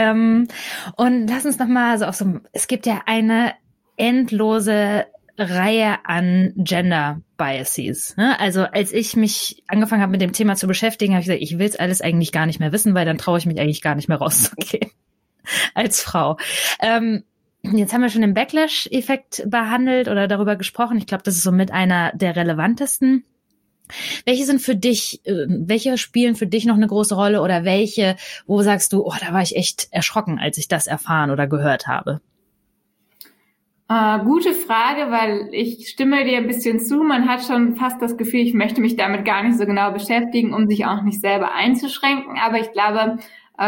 Und lass uns nochmal es gibt ja eine endlose Reihe an Gender Biases. Ne? Also als ich mich angefangen habe mit dem Thema zu beschäftigen, habe ich gesagt, ich will es alles eigentlich gar nicht mehr wissen, weil dann traue ich mich eigentlich gar nicht mehr rauszugehen als Frau. Jetzt haben wir schon den Backlash-Effekt behandelt oder darüber gesprochen. Ich glaube, das ist so mit einer der relevantesten. Welche spielen für dich noch eine große Rolle oder welche, wo sagst du, oh, da war ich echt erschrocken, als ich das erfahren oder gehört habe? Gute Frage, weil ich stimme dir ein bisschen zu. Man hat schon fast das Gefühl, ich möchte mich damit gar nicht so genau beschäftigen, um sich auch nicht selber einzuschränken. Aber ich glaube,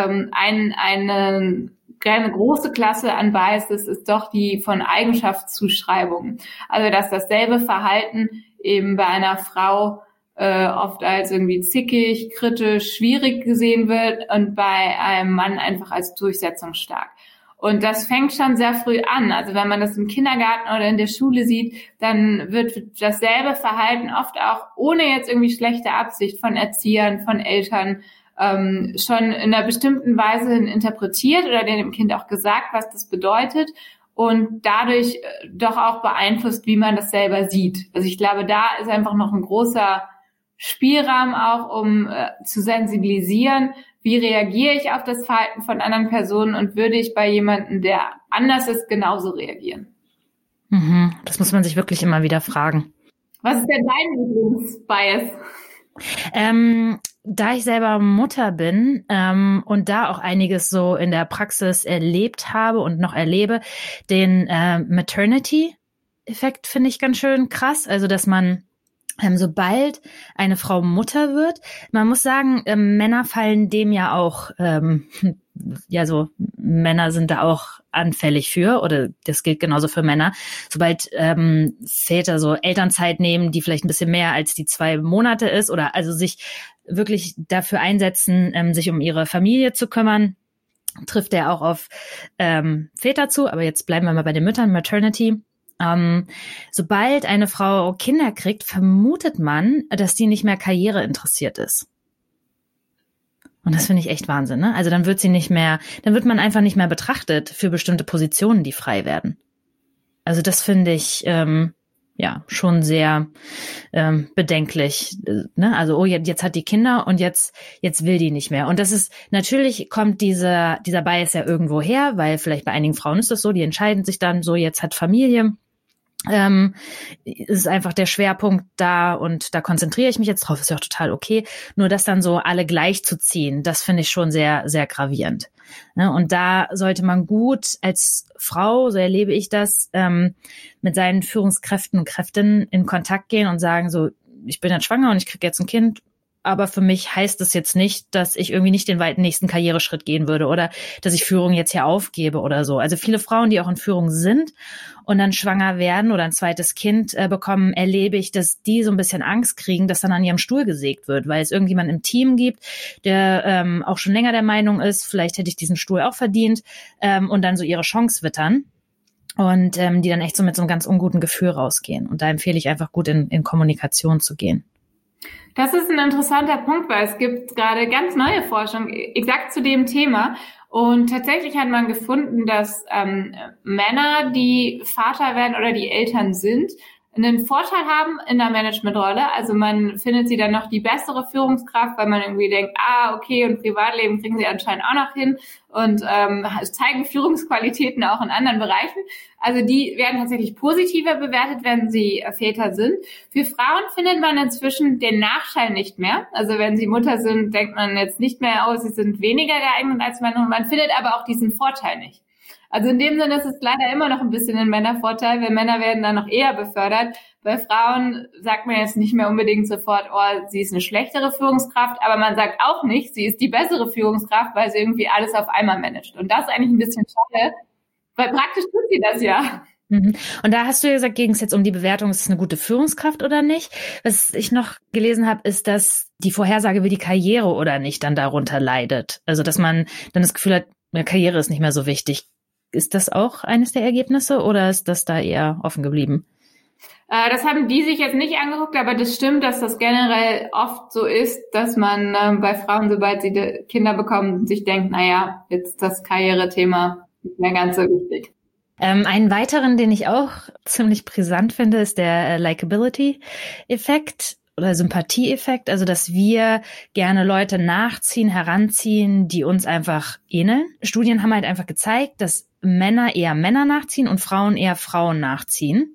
eine große Klasse an Biases ist doch die von Eigenschaftszuschreibung. Also, dass dasselbe Verhalten eben bei einer Frau oft als irgendwie zickig, kritisch, schwierig gesehen wird und bei einem Mann einfach als durchsetzungsstark. Und das fängt schon sehr früh an. Also wenn man das im Kindergarten oder in der Schule sieht, dann wird dasselbe Verhalten oft auch ohne jetzt irgendwie schlechte Absicht von Erziehern, von Eltern schon in einer bestimmten Weise interpretiert oder dem Kind auch gesagt, was das bedeutet und dadurch doch auch beeinflusst, wie man das selber sieht. Also ich glaube, da ist einfach noch ein großer Spielraum auch, um zu sensibilisieren, wie reagiere ich auf das Verhalten von anderen Personen und würde ich bei jemandem, der anders ist, genauso reagieren. Das muss man sich wirklich immer wieder fragen. Was ist denn dein Lieblingsbias? Da ich selber Mutter bin und da auch einiges so in der Praxis erlebt habe und noch erlebe, den Maternity-Effekt finde ich ganz schön krass. Also, dass man sobald eine Frau Mutter wird, man muss sagen, Männer fallen dem ja auch, Männer sind da auch anfällig für, oder das gilt genauso für Männer. Sobald Väter so Elternzeit nehmen, die vielleicht ein bisschen mehr als die 2 Monate ist, oder also sich wirklich dafür einsetzen, sich um ihre Familie zu kümmern, trifft er auch auf Väter zu. Aber jetzt bleiben wir mal bei den Müttern, Maternity. Sobald eine Frau Kinder kriegt, vermutet man, dass die nicht mehr Karriere interessiert ist. Und das finde ich echt Wahnsinn, ne? Also dann wird man einfach nicht mehr betrachtet für bestimmte Positionen, die frei werden. Also das finde ich, schon sehr bedenklich, ne? Also, jetzt hat die Kinder und jetzt will die nicht mehr. Und das ist, natürlich kommt dieser Bias ja irgendwo her, weil vielleicht bei einigen Frauen ist das so, die entscheiden sich dann so, jetzt hat Familie. Ist einfach der Schwerpunkt da und da konzentriere ich mich jetzt drauf, ist ja auch total okay. Nur das dann so alle gleich zu ziehen, das finde ich schon sehr, sehr gravierend. Und da sollte man gut als Frau, so erlebe ich das, mit seinen Führungskräften und Kräftinnen in Kontakt gehen und sagen so, ich bin jetzt schwanger und ich kriege jetzt ein Kind. aber für mich heißt es jetzt nicht, dass ich irgendwie nicht den nächsten Karriereschritt gehen würde oder dass ich Führung jetzt hier aufgebe oder so. Also viele Frauen, die auch in Führung sind und dann schwanger werden oder ein zweites Kind bekommen, erlebe ich, dass die so ein bisschen Angst kriegen, dass dann an ihrem Stuhl gesägt wird, weil es irgendjemand im Team gibt, der auch schon länger der Meinung ist, vielleicht hätte ich diesen Stuhl auch verdient, und dann so ihre Chance wittern. Und die dann echt so mit so einem ganz unguten Gefühl rausgehen. Und da empfehle ich einfach gut in Kommunikation zu gehen. Das ist ein interessanter Punkt, weil es gibt gerade ganz neue Forschung exakt zu dem Thema. Und tatsächlich hat man gefunden, dass Männer, die Vater werden oder die Eltern sind, einen Vorteil haben in der Managementrolle. Also man findet sie dann noch die bessere Führungskraft, weil man irgendwie denkt, okay, und Privatleben kriegen sie anscheinend auch noch hin und zeigen Führungsqualitäten auch in anderen Bereichen. Also die werden tatsächlich positiver bewertet, wenn sie Väter sind. Für Frauen findet man inzwischen den Nachteil nicht mehr. Also wenn sie Mutter sind, denkt man jetzt nicht mehr, sie sind weniger geeignet als Männer. Und man findet aber auch diesen Vorteil nicht. Also in dem Sinne ist es leider immer noch ein bisschen ein Männervorteil, weil Männer werden dann noch eher befördert. Bei Frauen sagt man jetzt nicht mehr unbedingt sofort, sie ist eine schlechtere Führungskraft, aber man sagt auch nicht, sie ist die bessere Führungskraft, weil sie irgendwie alles auf einmal managt. Und das ist eigentlich ein bisschen schade, weil praktisch tut sie das ja. Und da hast du ja gesagt, ging es jetzt um die Bewertung, ist es eine gute Führungskraft oder nicht? Was ich noch gelesen habe, ist, dass die Vorhersage, wie die Karriere oder nicht, dann darunter leidet. Also dass man dann das Gefühl hat, eine Karriere ist nicht mehr so wichtig. Ist das auch eines der Ergebnisse oder ist das da eher offen geblieben? Das haben die sich jetzt nicht angeguckt, aber das stimmt, dass das generell oft so ist, dass man bei Frauen, sobald sie Kinder bekommen, sich denkt, jetzt das Karrierethema nicht mehr ganz so wichtig. Einen weiteren, den ich auch ziemlich brisant finde, ist der Likability-Effekt oder Sympathie-Effekt, also dass wir gerne Leute nachziehen, heranziehen, die uns einfach ähneln. Studien haben halt einfach gezeigt, dass Männer eher Männer nachziehen und Frauen eher Frauen nachziehen.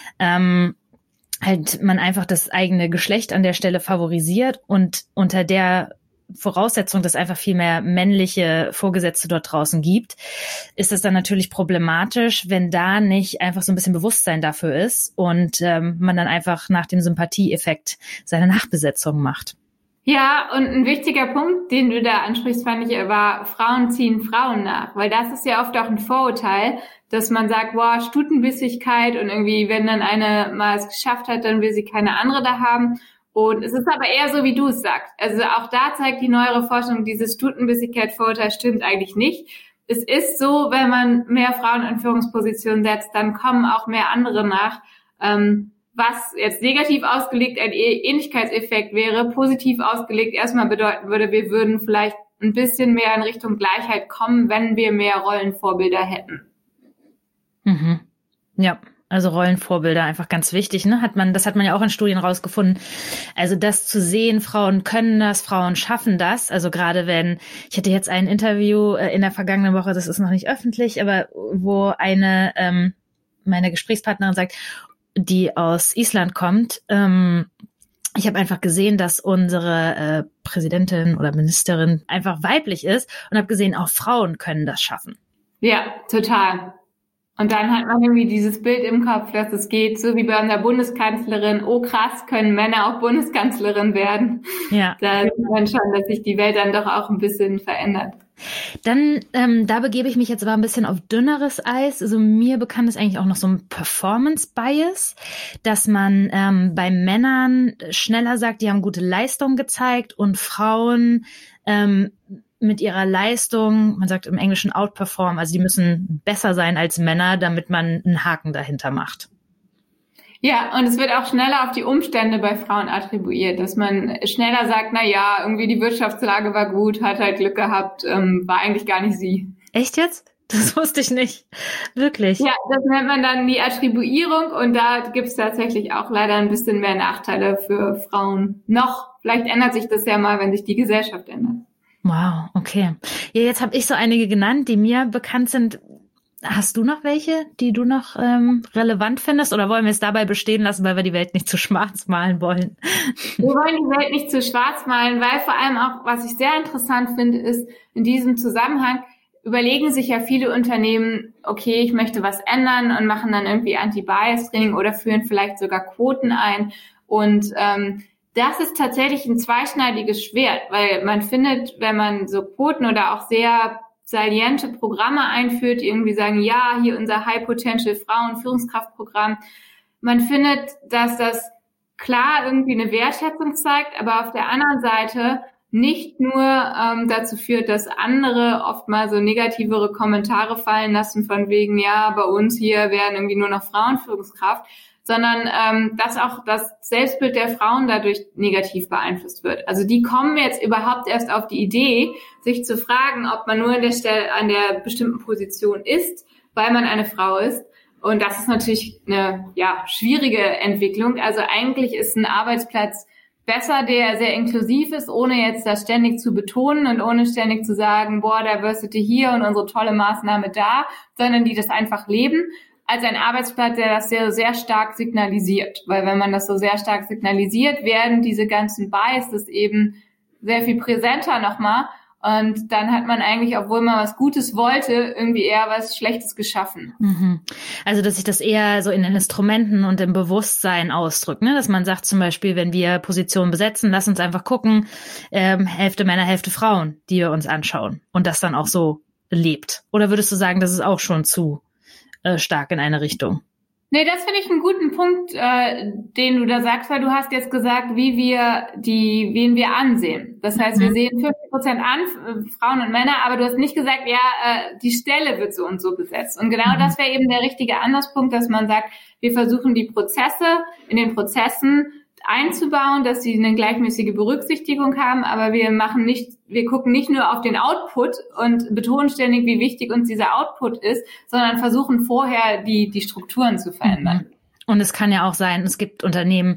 Halt man einfach das eigene Geschlecht an der Stelle favorisiert und unter der Voraussetzung, dass einfach viel mehr männliche Vorgesetzte dort draußen gibt, ist es dann natürlich problematisch, wenn da nicht einfach so ein bisschen Bewusstsein dafür ist und man dann einfach nach dem Sympathieeffekt seine Nachbesetzung macht. Ja, und ein wichtiger Punkt, den du da ansprichst, fand ich, war, Frauen ziehen Frauen nach. Weil das ist ja oft auch ein Vorurteil, dass man sagt, Stutenbissigkeit und irgendwie, wenn dann eine mal es geschafft hat, dann will sie keine andere da haben. Und es ist aber eher so, wie du es sagst. Also auch da zeigt die neuere Forschung, dieses Stutenbissigkeit-Vorurteil stimmt eigentlich nicht. Es ist so, wenn man mehr Frauen in Führungspositionen setzt, dann kommen auch mehr andere nach. Was jetzt negativ ausgelegt ein Ähnlichkeitseffekt wäre, positiv ausgelegt erstmal bedeuten würde, wir würden vielleicht ein bisschen mehr in Richtung Gleichheit kommen, wenn wir mehr Rollenvorbilder hätten. Mhm. Ja, also Rollenvorbilder einfach ganz wichtig, ne? Das hat man ja auch in Studien rausgefunden. Also das zu sehen, Frauen können das, Frauen schaffen das. Also gerade ich hatte jetzt ein Interview in der vergangenen Woche, das ist noch nicht öffentlich, aber wo eine meine Gesprächspartnerin sagt, die aus Island kommt, ich habe einfach gesehen, dass unsere Präsidentin oder Ministerin einfach weiblich ist und habe gesehen, auch Frauen können das schaffen. Ja, total. Und dann hat man irgendwie dieses Bild im Kopf, dass es geht, so wie bei unserer Bundeskanzlerin, krass, können Männer auch Bundeskanzlerin werden. Ja. Da sieht man schon, dass sich die Welt dann doch auch ein bisschen verändert. Dann, da begebe ich mich jetzt aber ein bisschen auf dünneres Eis. Also mir bekannt ist eigentlich auch noch so ein Performance-Bias, dass man bei Männern schneller sagt, die haben gute Leistung gezeigt und Frauen mit ihrer Leistung, man sagt im Englischen outperform, also die müssen besser sein als Männer, damit man einen Haken dahinter macht. Ja, und es wird auch schneller auf die Umstände bei Frauen attribuiert, dass man schneller sagt, irgendwie die Wirtschaftslage war gut, hat halt Glück gehabt, war eigentlich gar nicht sie. Echt jetzt? Das wusste ich nicht. Wirklich? Ja, das nennt man dann die Attribuierung und da gibt's tatsächlich auch leider ein bisschen mehr Nachteile für Frauen. Vielleicht ändert sich das ja mal, wenn sich die Gesellschaft ändert. Wow, okay. Ja, jetzt habe ich so einige genannt, die mir bekannt sind. Hast du noch welche, die du noch relevant findest? Oder wollen wir es dabei bestehen lassen, weil wir die Welt nicht zu schwarz malen wollen? Wir wollen die Welt nicht zu schwarz malen, weil vor allem auch, was ich sehr interessant finde, ist, in diesem Zusammenhang überlegen sich ja viele Unternehmen, okay, ich möchte was ändern und machen dann irgendwie Anti-Bias-Training oder führen vielleicht sogar Quoten ein. Und das ist tatsächlich ein zweischneidiges Schwert, weil man findet, wenn man so Quoten oder auch sehr saliente Programme einführt, die irgendwie sagen, ja, hier unser High Potential Frauen-Führungskraftprogramm, man findet, dass das klar irgendwie eine Wertschätzung zeigt, aber auf der anderen Seite nicht nur dazu führt, dass andere oft mal so negativere Kommentare fallen lassen von wegen, ja, bei uns hier werden irgendwie nur noch Frauen Führungskraft, sondern dass auch das Selbstbild der Frauen dadurch negativ beeinflusst wird. Also die kommen jetzt überhaupt erst auf die Idee, sich zu fragen, ob man nur an der bestimmten Position ist, weil man eine Frau ist. Und das ist natürlich eine schwierige Entwicklung. Also eigentlich ist ein Arbeitsplatz besser, der sehr inklusiv ist, ohne jetzt das ständig zu betonen und ohne ständig zu sagen, boah, Diversity hier und unsere tolle Maßnahme da, sondern die das einfach leben, als ein Arbeitsplatz, der das sehr, sehr stark signalisiert. Weil wenn man das so sehr stark signalisiert, werden diese ganzen Biases eben sehr viel präsenter nochmal. Und dann hat man eigentlich, obwohl man was Gutes wollte, irgendwie eher was Schlechtes geschaffen. Mhm. Also, dass sich das eher so in den Instrumenten und im Bewusstsein ausdrückt, ne? Dass man sagt zum Beispiel, wenn wir Positionen besetzen, lass uns einfach gucken, Hälfte Männer, Hälfte Frauen, die wir uns anschauen und das dann auch so lebt. Oder würdest du sagen, das ist auch schon zu stark in eine Richtung? Nee, das finde ich einen guten Punkt, den du da sagst, weil du hast jetzt gesagt, wen wir ansehen. Das heißt, wir sehen 50% an, Frauen und Männer, aber du hast nicht gesagt, die Stelle wird so und so besetzt. Und genau das wäre eben der richtige Anlasspunkt, dass man sagt, wir versuchen die Prozesse in den Prozessen einzubauen, dass sie eine gleichmäßige Berücksichtigung haben, aber wir gucken nicht nur auf den Output und betonen ständig, wie wichtig uns dieser Output ist, sondern versuchen vorher die Strukturen zu verändern. Und es kann ja auch sein, es gibt Unternehmen,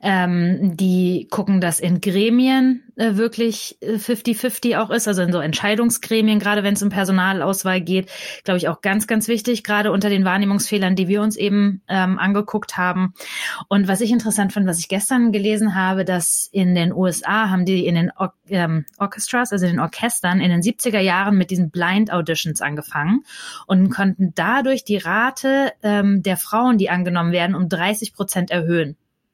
die gucken, dass in Gremien wirklich 50-50 auch ist, also in so Entscheidungsgremien, gerade wenn es um Personalauswahl geht, glaube ich auch ganz, ganz wichtig, gerade unter den Wahrnehmungsfehlern, die wir uns eben angeguckt haben. Und was ich interessant fand, was ich gestern gelesen habe, dass in den USA haben die in den Orchestras, also in den Orchestern, in den 70er Jahren mit diesen Blind Auditions angefangen und konnten dadurch die Rate der Frauen, die angenommen werden, um 30% erhöhen.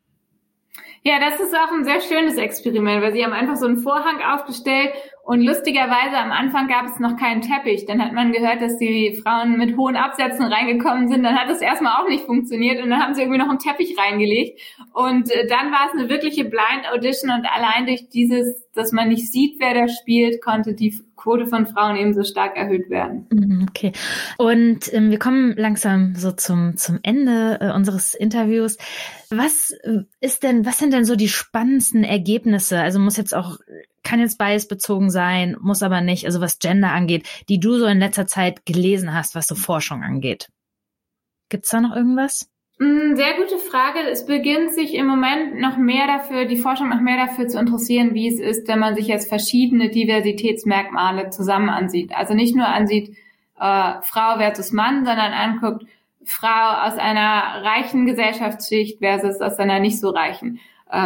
Ja, das ist auch ein sehr schönes Experiment, weil sie haben einfach so einen Vorhang aufgestellt und lustigerweise am Anfang gab es noch keinen Teppich. Dann hat man gehört, dass die Frauen mit hohen Absätzen reingekommen sind. Dann hat es erstmal auch nicht funktioniert und dann haben sie irgendwie noch einen Teppich reingelegt. Und dann war es eine wirkliche Blind Audition und allein durch dieses, dass man nicht sieht, wer da spielt, konnte die Quote von Frauen eben so stark erhöht werden. Okay. Und wir kommen langsam so zum Ende unseres Interviews. Was sind denn so die spannendsten Ergebnisse? Also kann jetzt biasbezogen sein, muss aber nicht, also was Gender angeht, die du so in letzter Zeit gelesen hast, was so Forschung angeht. Gibt's da noch irgendwas? Sehr gute Frage. Es beginnt sich im Moment die Forschung noch mehr dafür zu interessieren, wie es ist, wenn man sich jetzt verschiedene Diversitätsmerkmale zusammen ansieht. Also nicht nur ansieht, Frau versus Mann, sondern anguckt, Frau aus einer reichen Gesellschaftsschicht versus aus einer nicht so reichen.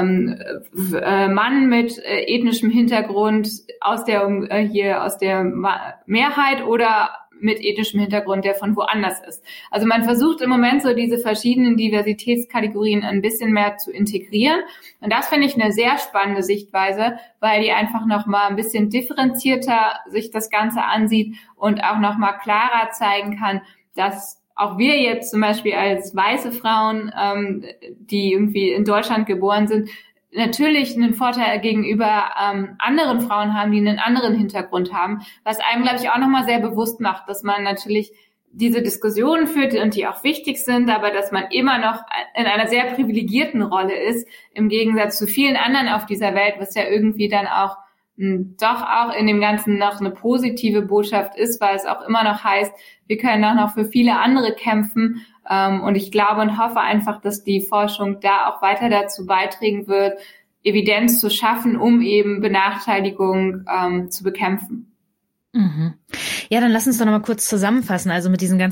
Mann mit ethnischem Hintergrund aus der Mehrheit oder mit ethnischem Hintergrund, der von woanders ist. Also man versucht im Moment so diese verschiedenen Diversitätskategorien ein bisschen mehr zu integrieren. Und das finde ich eine sehr spannende Sichtweise, weil die einfach nochmal ein bisschen differenzierter sich das Ganze ansieht und auch nochmal klarer zeigen kann, dass auch wir jetzt zum Beispiel als weiße Frauen, die irgendwie in Deutschland geboren sind, natürlich einen Vorteil gegenüber anderen Frauen haben, die einen anderen Hintergrund haben, was einem, glaube ich, auch nochmal sehr bewusst macht, dass man natürlich diese Diskussionen führt und die auch wichtig sind, aber dass man immer noch in einer sehr privilegierten Rolle ist, im Gegensatz zu vielen anderen auf dieser Welt, was ja irgendwie dann auch doch auch in dem Ganzen noch eine positive Botschaft ist, weil es auch immer noch heißt, wir können auch noch für viele andere kämpfen. Und ich glaube und hoffe einfach, dass die Forschung da auch weiter dazu beitragen wird, Evidenz zu schaffen, um eben Benachteiligung zu bekämpfen. Mhm. Ja, dann lass uns doch noch mal kurz zusammenfassen. Also mit diesen ganzen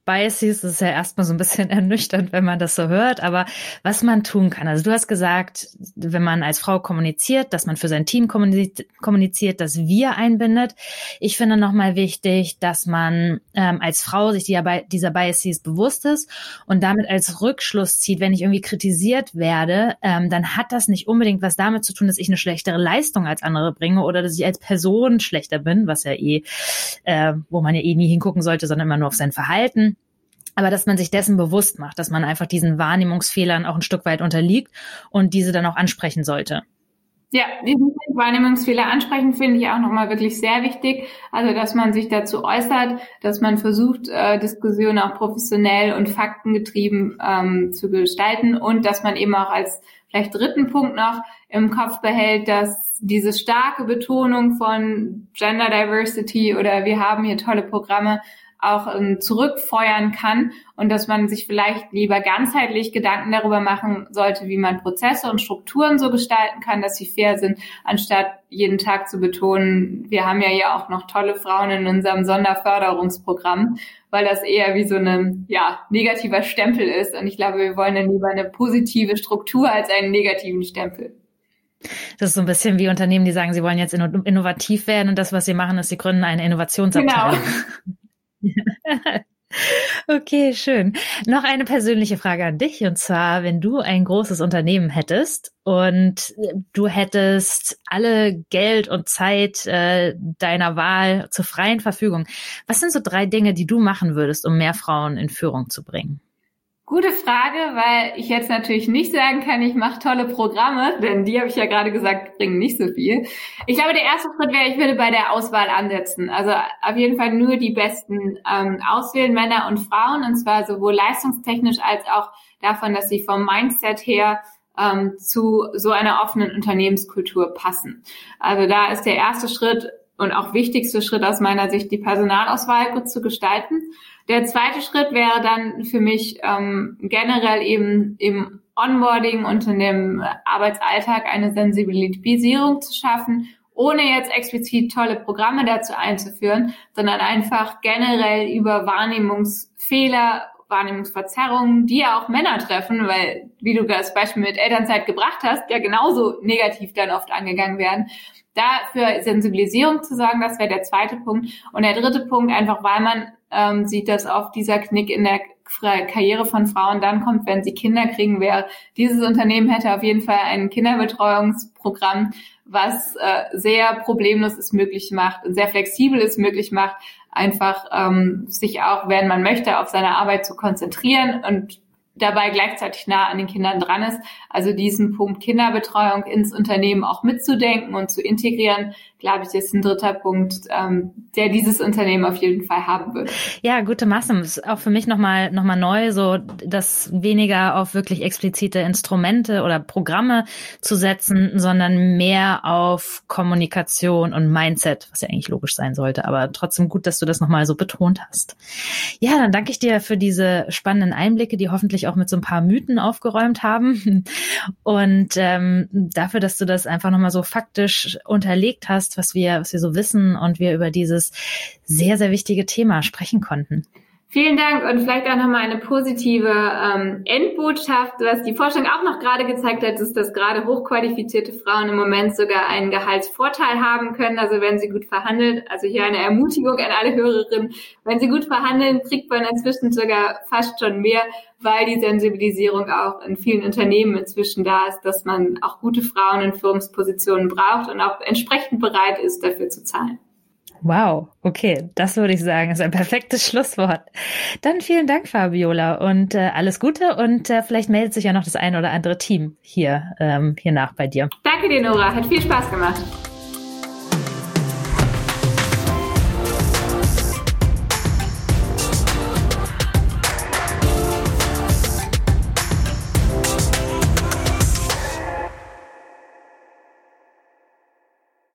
Biases, das ist ja erstmal so ein bisschen ernüchternd, wenn man das so hört, aber was man tun kann. Also du hast gesagt, wenn man als Frau kommuniziert, dass man für sein Team kommuniziert, dass wir einbindet. Ich finde nochmal wichtig, dass man als Frau sich dieser Biases bewusst ist und damit als Rückschluss zieht, wenn ich irgendwie kritisiert werde, dann hat das nicht unbedingt was damit zu tun, dass ich eine schlechtere Leistung als andere bringe oder dass ich als Person schlechter bin, was ja wo man ja nie hingucken sollte, sondern immer nur auf sein Verhalten. Aber dass man sich dessen bewusst macht, dass man einfach diesen Wahrnehmungsfehlern auch ein Stück weit unterliegt und diese dann auch ansprechen sollte. Ja, diesen Wahrnehmungsfehler ansprechen finde ich auch nochmal wirklich sehr wichtig. Also, dass man sich dazu äußert, dass man versucht, Diskussionen auch professionell und faktengetrieben zu gestalten und dass man eben auch als vielleicht dritten Punkt noch im Kopf behält, dass diese starke Betonung von Gender Diversity oder wir haben hier tolle Programme auch zurückfeuern kann und dass man sich vielleicht lieber ganzheitlich Gedanken darüber machen sollte, wie man Prozesse und Strukturen so gestalten kann, dass sie fair sind, anstatt jeden Tag zu betonen, wir haben ja hier auch noch tolle Frauen in unserem Sonderförderungsprogramm, weil das eher wie so ein negativer Stempel ist. Und ich glaube, wir wollen dann lieber eine positive Struktur als einen negativen Stempel. Das ist so ein bisschen wie Unternehmen, die sagen, sie wollen jetzt innovativ werden und das, was sie machen, ist, sie gründen eine Innovationsabteilung. Genau. Okay, schön. Noch eine persönliche Frage an dich, und zwar, wenn du ein großes Unternehmen hättest und du hättest alle Geld und Zeit deiner Wahl zur freien Verfügung, was sind so 3 Dinge, die du machen würdest, um mehr Frauen in Führung zu bringen? Gute Frage, weil ich jetzt natürlich nicht sagen kann, ich mache tolle Programme, denn die habe ich ja gerade gesagt, bringen nicht so viel. Ich glaube, der erste Schritt wäre, ich würde bei der Auswahl ansetzen. Also auf jeden Fall nur die Besten auswählen, Männer und Frauen, und zwar sowohl leistungstechnisch als auch davon, dass sie vom Mindset her zu so einer offenen Unternehmenskultur passen. Also da ist der erste Schritt und auch wichtigste Schritt aus meiner Sicht, die Personalauswahl gut zu gestalten. Der zweite Schritt wäre dann für mich generell eben im Onboarding und in dem Arbeitsalltag eine Sensibilisierung zu schaffen, ohne jetzt explizit tolle Programme dazu einzuführen, sondern einfach generell über Wahrnehmungsfehler, Wahrnehmungsverzerrungen, die ja auch Männer treffen, weil, wie du das Beispiel mit Elternzeit gebracht hast, ja genauso negativ dann oft angegangen werden. Da für Sensibilisierung zu sorgen, das wäre der zweite Punkt. Und der dritte Punkt, einfach weil man sieht, dass oft dieser Knick in der Karriere von Frauen dann kommt, wenn sie Kinder kriegen, wäre, dieses Unternehmen hätte auf jeden Fall ein Kinderbetreuungsprogramm, was sehr problemlos es möglich macht und sehr flexibel es möglich macht, einfach sich auch, wenn man möchte, auf seine Arbeit zu konzentrieren und dabei gleichzeitig nah an den Kindern dran ist. Also diesen Punkt Kinderbetreuung ins Unternehmen auch mitzudenken und zu integrieren, glaube ich, ist ein dritter Punkt, der dieses Unternehmen auf jeden Fall haben wird. Ja, gute Maßnahmen. Ist auch für mich nochmal neu, so das weniger auf wirklich explizite Instrumente oder Programme zu setzen, sondern mehr auf Kommunikation und Mindset, was ja eigentlich logisch sein sollte, aber trotzdem gut, dass du das nochmal so betont hast. Ja, dann danke ich dir für diese spannenden Einblicke, die hoffentlich auch mit so ein paar Mythen aufgeräumt haben und dafür, dass du das einfach nochmal so faktisch unterlegt hast, was wir so wissen und wir über dieses sehr, sehr wichtige Thema sprechen konnten. Vielen Dank und vielleicht auch nochmal eine positive Endbotschaft, was die Forschung auch noch gerade gezeigt hat, ist, dass gerade hochqualifizierte Frauen im Moment sogar einen Gehaltsvorteil haben können, also wenn sie gut verhandeln, also hier eine Ermutigung an alle Hörerinnen, wenn sie gut verhandeln, kriegt man inzwischen sogar fast schon mehr, weil die Sensibilisierung auch in vielen Unternehmen inzwischen da ist, dass man auch gute Frauen in Führungspositionen braucht und auch entsprechend bereit ist, dafür zu zahlen. Wow, okay, das würde ich sagen, ist ein perfektes Schlusswort. Dann vielen Dank, Fabiola, und alles Gute und vielleicht meldet sich ja noch das ein oder andere Team hier nach bei dir. Danke dir, Nora, hat viel Spaß gemacht.